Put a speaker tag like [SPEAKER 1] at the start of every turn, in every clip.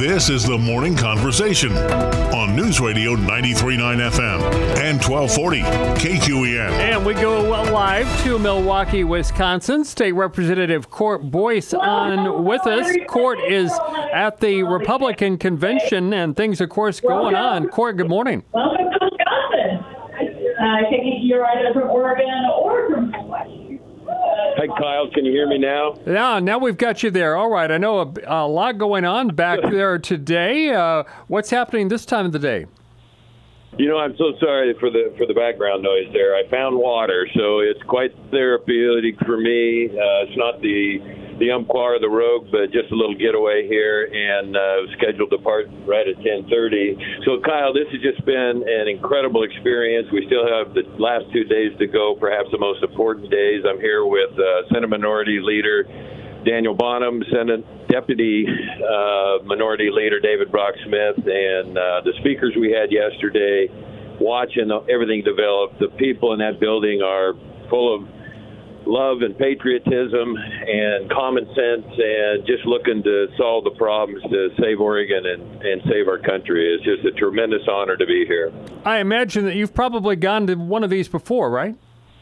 [SPEAKER 1] This is the Morning Conversation on News Radio 93.9 FM and 1240 KQEN.
[SPEAKER 2] And we go live to Milwaukee, Wisconsin. State Representative Court Boyce on with us. Court is at the Republican convention, and things, of course, going on. Court, good morning.
[SPEAKER 3] Welcome to Wisconsin. I take it you're either from Oregon or from Hawaii.
[SPEAKER 4] Hi, Kyle. Can you hear me now?
[SPEAKER 2] Yeah, now we've got you there. All right. I know a lot going on back there today. What's happening this time of the day?
[SPEAKER 4] You know, I'm so sorry for the background noise there. I found water, so it's quite therapeutic for me. It's not the Umpqua or the Rogue, but just a little getaway here, and scheduled to depart right at 10:30. So, Kyle, this has just been an incredible experience. We still have the last 2 days to go, perhaps the most important days. I'm here with Senate Minority Leader Daniel Bonham, Senate Deputy Minority Leader David Brock Smith, and the speakers we had yesterday, watching everything develop. The people in that building are full of love and patriotism and common sense, and just looking to solve the problems to save Oregon and save our country. It's just a tremendous honor to be here.
[SPEAKER 2] I imagine that you've probably gone to one of these before, right?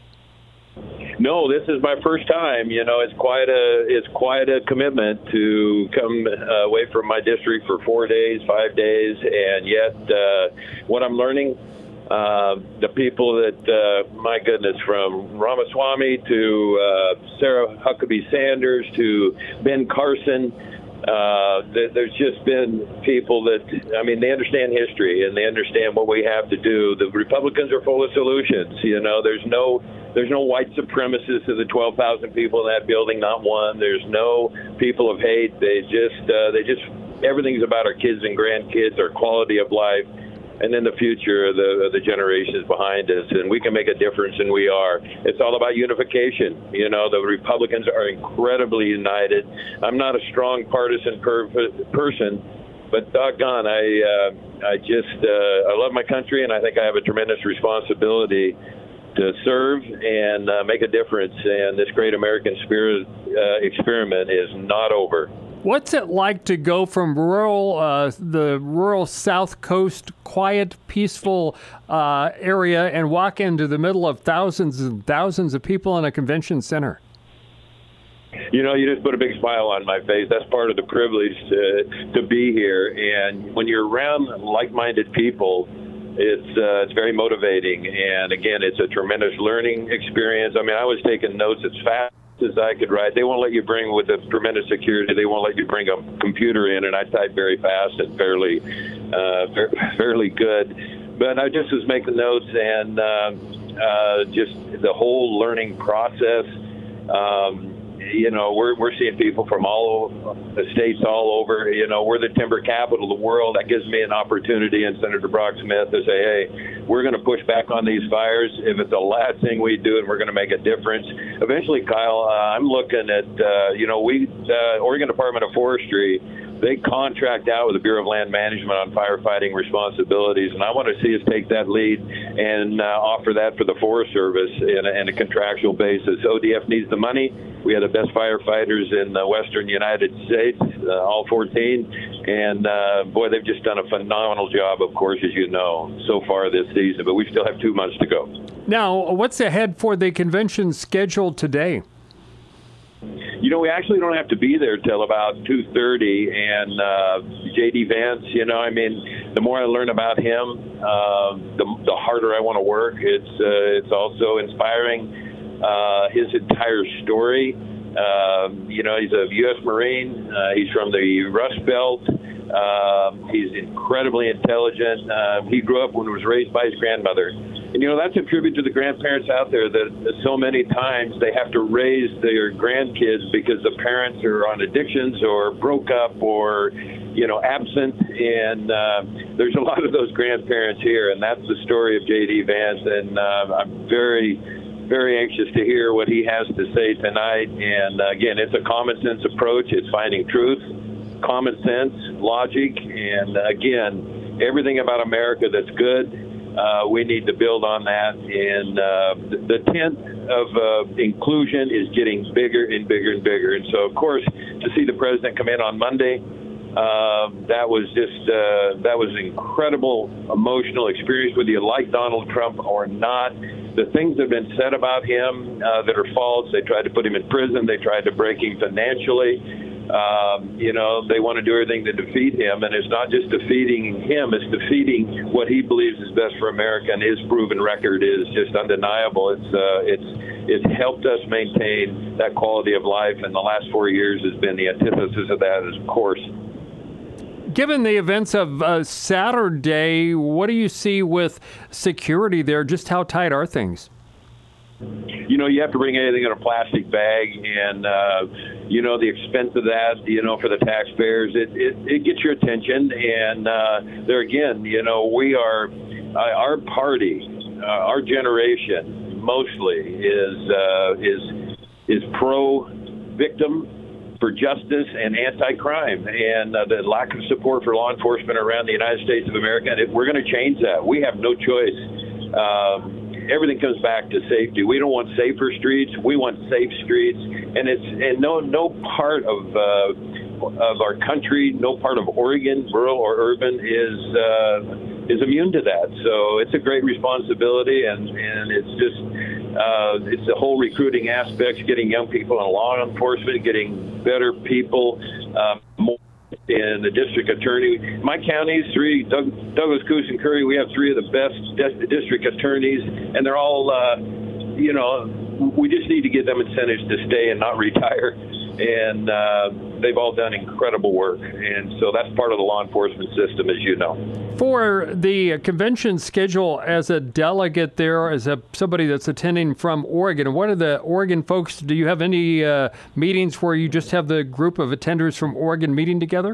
[SPEAKER 4] No, this is my first time. You know, it's quite a commitment to come away from my district for 4 days, 5 days, and yet what I'm learning, the people that, my goodness, from Ramaswamy to Sarah Huckabee Sanders to Ben Carson, there's just been people that, I mean, they understand history and they understand what we have to do. The Republicans are full of solutions. You know, there's no white supremacists of the 12,000 people in that building, not one. There's no people of hate. They just everything's about our kids and grandkids, our quality of life, and then the future of the generations behind us. And we can make a difference, and we are. It's all about unification. You know, the Republicans are incredibly united. I'm not a strong partisan person, but doggone, I love my country, and I think I have a tremendous responsibility to serve and make a difference. And this great American spirit experiment is not over.
[SPEAKER 2] What's it like to go from the rural South Coast, quiet, peaceful area and walk into the middle of thousands and thousands of people in a convention center?
[SPEAKER 4] You know, you just put a big smile on my face. That's part of the privilege to be here. And when you're around like-minded people, it's very motivating. And again, it's a tremendous learning experience. I mean, I was taking notes as fast as I could write. They won't let you bring, with the tremendous security, they won't let you bring a computer in, and I type very fast and fairly good. But I just was making notes, and just the whole learning process. You know, we're seeing people from all the states all over. You know, we're the timber capital of the world. That gives me an opportunity, and Senator Brock Smith, to say, hey, we're going to push back on these fires if it's the last thing we do, and we're going to make a difference. Eventually, Kyle, I'm looking at, Oregon Department of Forestry, they contract out with the Bureau of Land Management on firefighting responsibilities, and I want to see us take that lead and offer that for the Forest Service in a contractual basis. ODF needs the money. We have the best firefighters in the western United States, all 14, and boy, they've just done a phenomenal job, of course, as you know, so far this season, but we still have 2 months to go. Now,
[SPEAKER 2] what's ahead for the convention scheduled today?
[SPEAKER 4] You know, we actually don't have to be there till about 2:30, and J.D. Vance, you know, I mean, the more I learn about him, the harder I want to work. It's also inspiring, his entire story. You know, he's a U.S. Marine. He's from the Rust Belt. He's incredibly intelligent. He grew up when he was raised by his grandmother. And, you know, that's a tribute to the grandparents out there that so many times they have to raise their grandkids because the parents are on addictions or broke up or, you know, absent. And there's a lot of those grandparents here, and that's the story of J.D. Vance. And I'm very, very anxious to hear what he has to say tonight. And, again, it's a common sense approach. It's finding truth, common sense, logic, and, again, everything about America that's good. We need to build on that, and the tent of inclusion is getting bigger and bigger and bigger. And so, of course, to see the president come in on Monday That was an incredible emotional experience, whether you like Donald Trump or not. The things that have been said about him that are false. They tried to put him in prison. They tried to break him financially. They want to do everything to defeat him, and it's not just defeating him, it's defeating what he believes is best for America, and his proven record is just undeniable. It's helped us maintain that quality of life, and the last 4 years has been the antithesis of that, of course.
[SPEAKER 2] Given the events of Saturday, what do you see with security there? Just how tight are things?
[SPEAKER 4] You have to bring anything in a plastic bag, and the expense of that, for the taxpayers, it gets your attention. And there again, we are our party, our generation mostly is pro-victim, for justice and anti-crime, and the lack of support for law enforcement around the United States of America. And we're going to change that. We have no choice. Everything comes back to safety. We don't want safer streets. We want safe streets. And no part of our country, no part of Oregon, rural or urban, is immune to that. So it's a great responsibility, and it's just it's the whole recruiting aspects, getting young people in law enforcement, getting better people, more in the district attorney. My counties, three, Douglas, Coos, and Curry, we have three of the best district attorneys, and they're all, we just need to give them incentives to stay and not retire. And they've all done incredible work. And so that's part of the law enforcement system, as you know. For
[SPEAKER 2] the convention schedule, as a delegate there, as somebody that's attending from Oregon, what are the Oregon folks? Do you have any meetings where you just have the group of attenders from Oregon meeting together?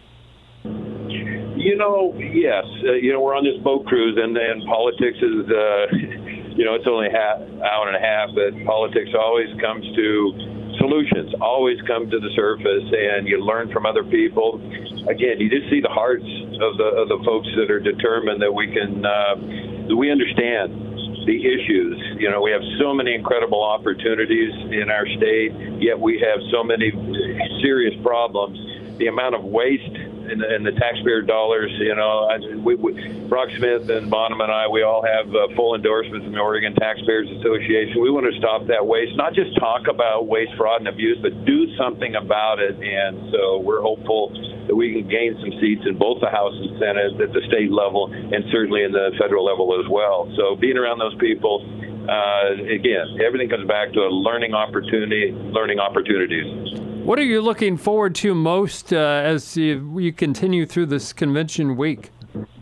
[SPEAKER 4] Yes. We're on this boat cruise, and politics is, it's only hour and a half, but politics always comes to solutions, always come to the surface, and you learn from other people. Again, you just see the hearts of the folks that are determined that we understand the issues. We have so many incredible opportunities in our state, yet we have so many serious problems. The amount of waste and the taxpayer dollars, Brock Smith and Bonham and I, we all have full endorsements from the Oregon Taxpayers Association. We want to stop that waste, not just talk about waste, fraud, and abuse, but do something about it. And so we're hopeful that we can gain some seats in both the House and Senate at the state level, and certainly in the federal level as well. So being around those people, again, everything comes back to a learning opportunities.
[SPEAKER 2] What are you looking forward to most as you continue through this convention week?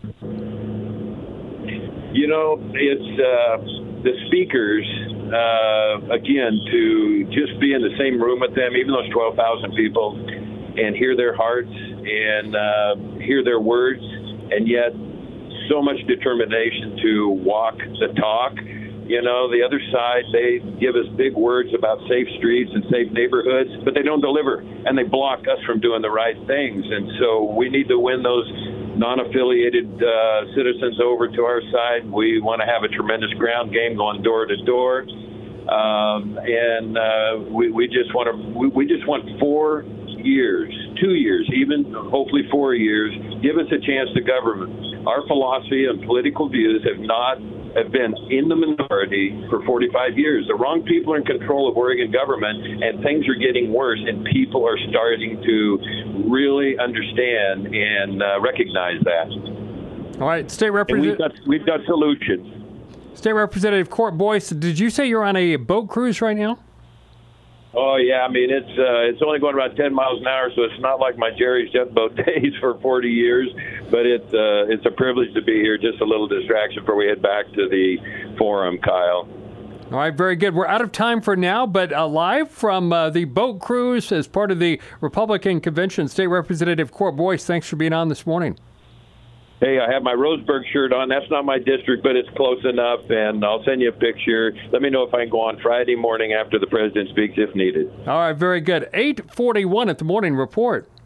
[SPEAKER 4] It's the speakers, again, to just be in the same room with them, even those 12,000 people, and hear their hearts and hear their words, and yet so much determination to walk the talk. The other side, they give us big words about safe streets and safe neighborhoods, but they don't deliver, and they block us from doing the right things. And so we need to win those non-affiliated citizens over to our side. We want to have a tremendous ground game going door to door, and we just want 4 years, 2 years, even hopefully 4 years. Give us a chance to govern. Our philosophy and political views have been in the minority for 45 years. The wrong people are in control of Oregon government, and things are getting worse, and people are starting to really understand and recognize that.
[SPEAKER 2] All right, State Representative.
[SPEAKER 4] We've got solutions.
[SPEAKER 2] State Representative Court Boyce, did you say you're on a boat cruise right now?
[SPEAKER 4] Oh, yeah. I mean, it's only going about 10 miles an hour, so it's not like my Jerry's Jet Boat days for 40 years. But it's a privilege to be here. Just a little distraction before we head back to the forum, Kyle.
[SPEAKER 2] All right, very good. We're out of time for now, but live from the boat cruise as part of the Republican Convention, State Representative Court Boyce, thanks for being on this morning.
[SPEAKER 4] Hey, I have my Roseburg shirt on. That's not my district, but it's close enough, and I'll send you a picture. Let me know if I can go on Friday morning after the president speaks if needed.
[SPEAKER 2] All right, very good. 8:41 at the Morning Report.